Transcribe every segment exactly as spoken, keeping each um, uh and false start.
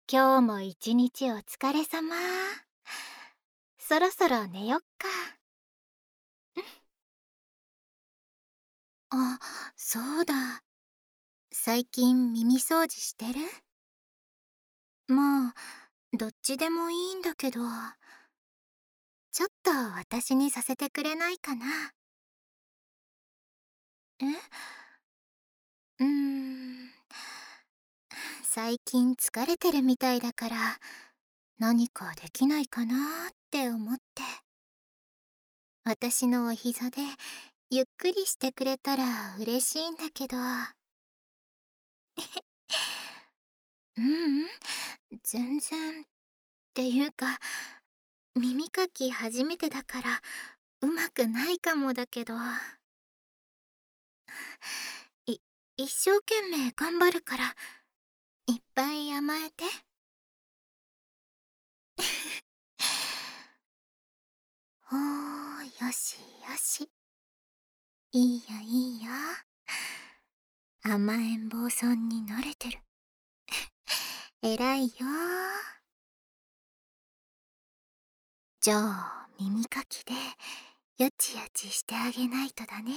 今日も一日お疲れ様。そろそろ寝よっか。あ、そうだ。最近耳掃除してる？まあ、どっちでもいいんだけど、ちょっと私にさせてくれないかな。え？うーん。最近疲れてるみたいだから、何かできないかなって思って。私のお膝でゆっくりしてくれたら嬉しいんだけど。ううん、全然。っていうか、耳かき初めてだからうまくないかもだけど。い一生懸命頑張るから、いっぱい甘えて。おー、よしよし。いいよいいよ。甘えん坊さんに慣れてる。偉いよ。じゃあ耳かきでよちよちしてあげないとだね。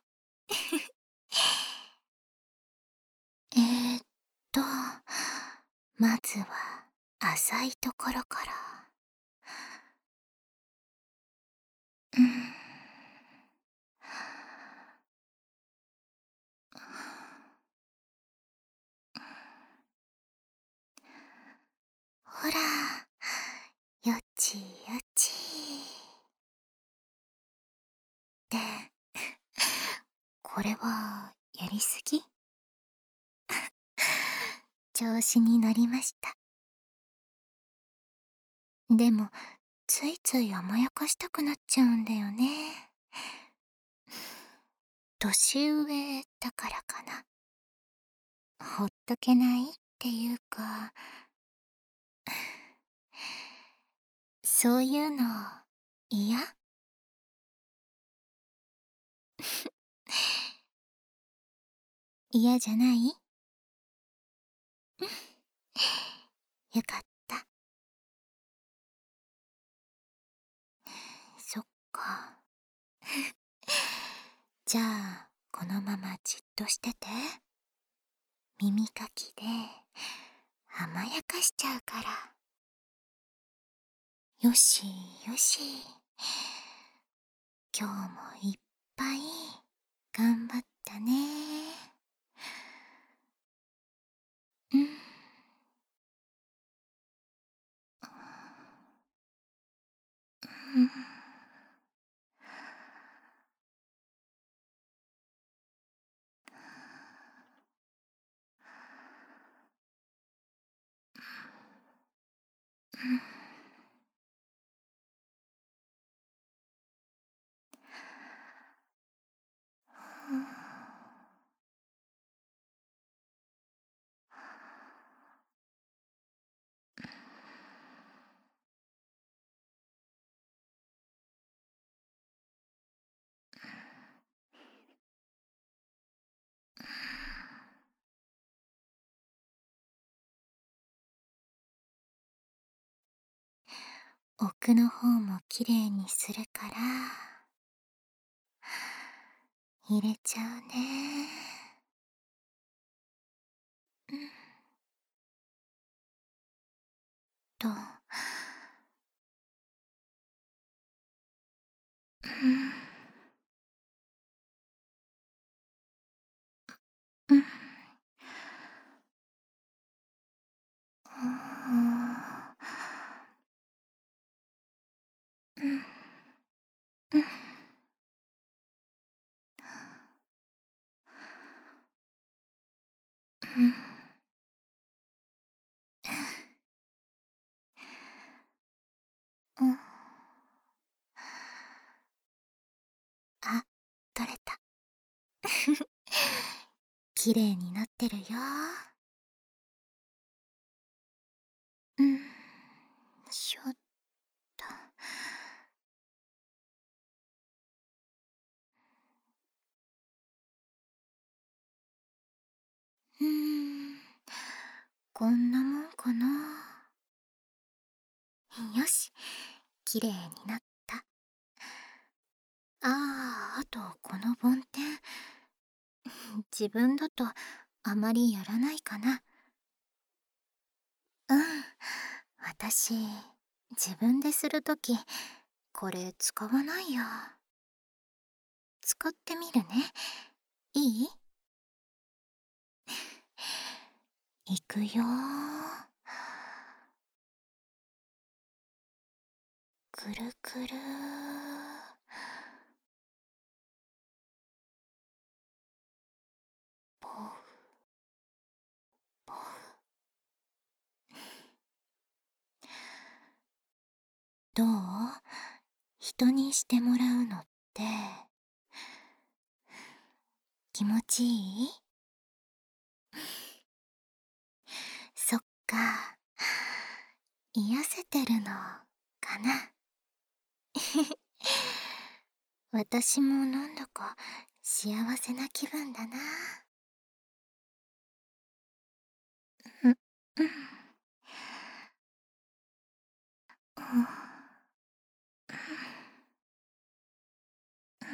えーっとまずは浅いところから。うん。ほら、よちよち。ってこれはやりすぎ？調子に乗りました。でもついつい甘やかしたくなっちゃうんだよね。年上だからかな。ほっとけないっていうか、そういうの嫌？嫌じゃない？よかった。そっか。じゃあこのままじっとしてて。耳かきで甘やかしちゃうから。よしよし。今日もいっぱい頑張ったね。うん。うん。奥の方もきれいにするから入れちゃうね。うんと。うんうん。うんうん。うん。うん。あ、取れた。きれいになってるよ。うん。しょっと。うーん。こんなもんかな。 綺麗になった。ああ、あとこの梵天。自分だとあまりやらないかな。うん。私、自分でするとき、これ使わないや。使ってみるね。いい？いくよー。くるくるー。ポフポフ。どう？人にしてもらうのって気持ちいい？そっか。癒せてるのかな。私もなんだか幸せな気分だな。うん、うん、うん、うん。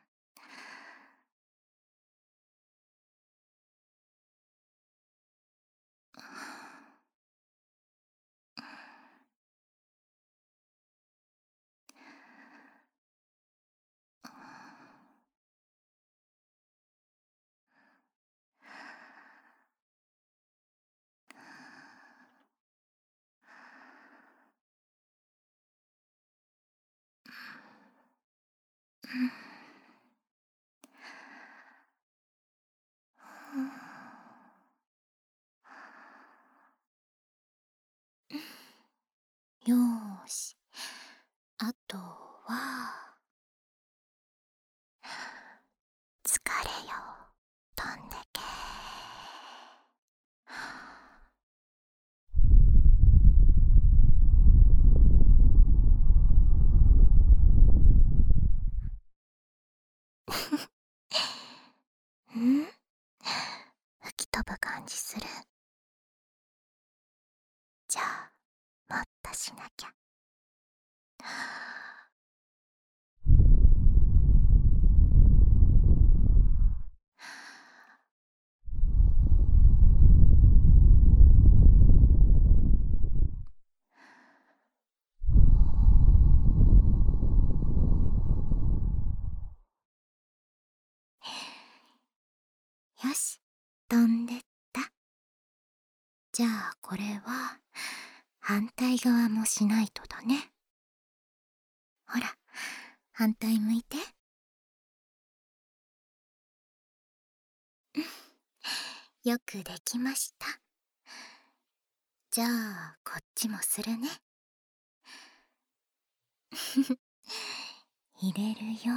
よーし。あとは、疲れよ、飛んでけ。ん？吹き飛ぶ感じする？じゃあ、もっとしなきゃ。よし、飛んでった。じゃあこれは反対側もしないとだね。ほら、反対向いて。よくできました。じゃあこっちもするね。入れるよ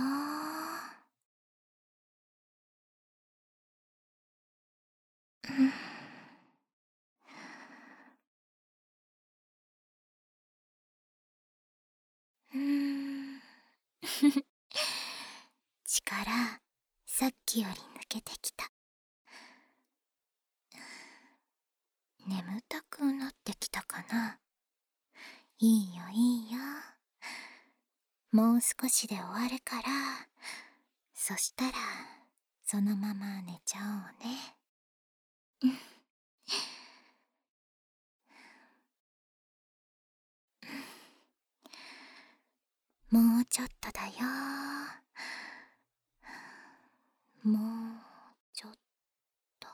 ー。うん。力、さっきより抜けてきた。眠たくなってきたかな。いいよいいよ。もう少しで終わるから、そしたらそのまま寝ちゃおうね。もうちょっとだよ。もうちょっと。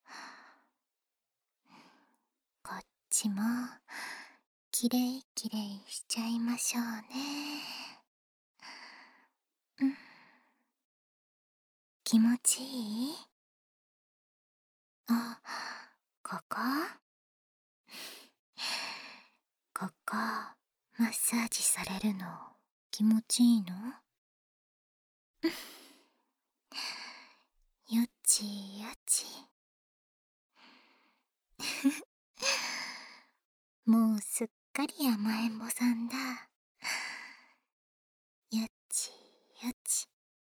こっちもきれいきれいしちゃいましょうね。うん。気持ちいい？あ、ここ？ここマッサージされるの気持ちいいの？よちよち。もうすっかり甘えん坊さんだ。よちよち。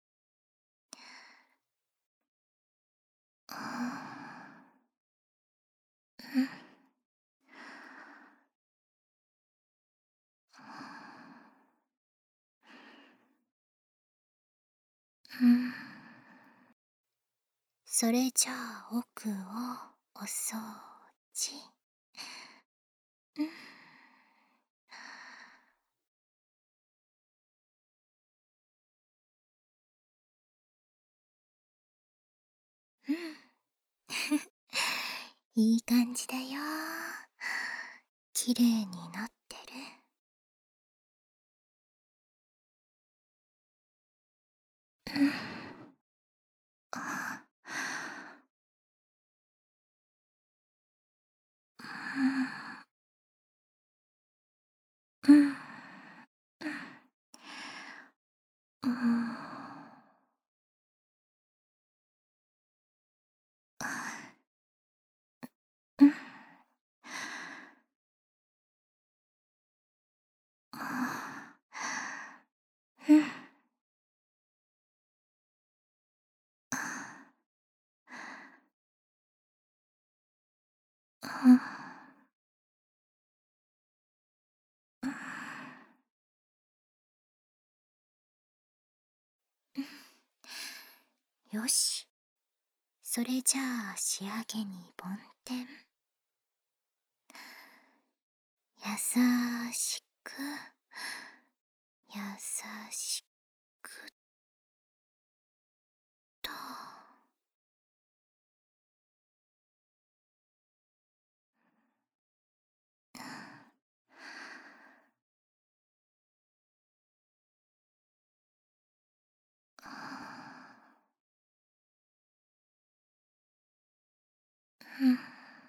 うん。 うん。それじゃあ奥をお掃除。うん。うん。いい感じだよ。きれいになってる。うん。あうん。うん。うん。うん。うん。よし。それじゃあ仕上げに梵天。優しく、優しくと。うん。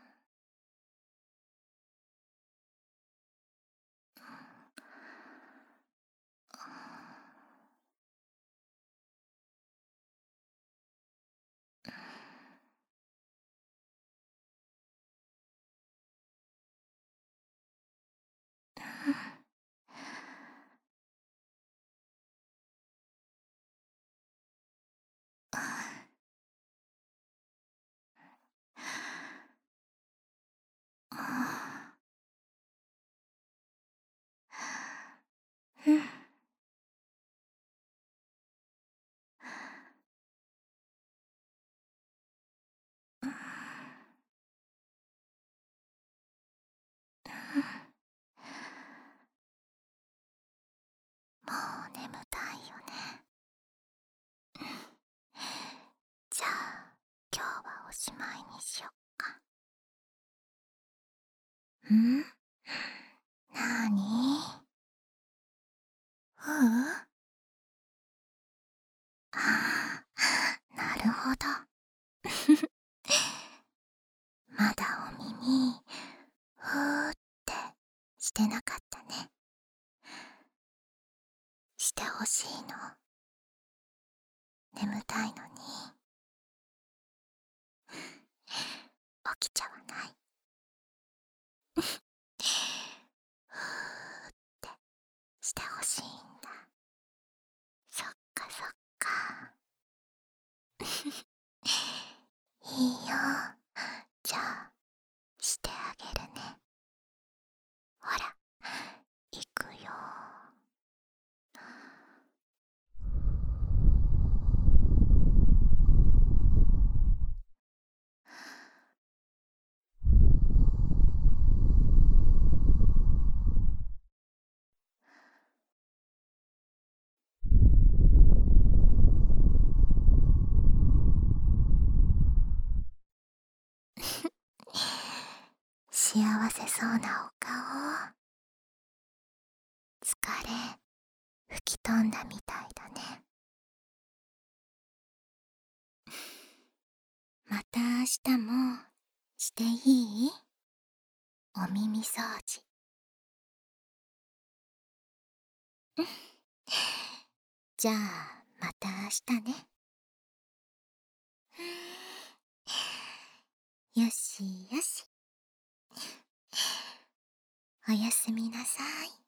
うん。もう眠たいよね。じゃあ今日はおしまいにしよっか。ん？なーに？ううん？ああ、なるほど。まだお耳ふーってしてなかったね。してほしいの。眠たいのに起きちゃわない。ふーってしてほしいんだ。そっかそっか。いいよ。じゃあしてあげるね。ほら、いくよ。幸せそうなお顔。疲れ吹き飛んだみたいだね。また明日もしていい？お耳掃除。じゃあまた明日ね。よしよし。おやすみなさい。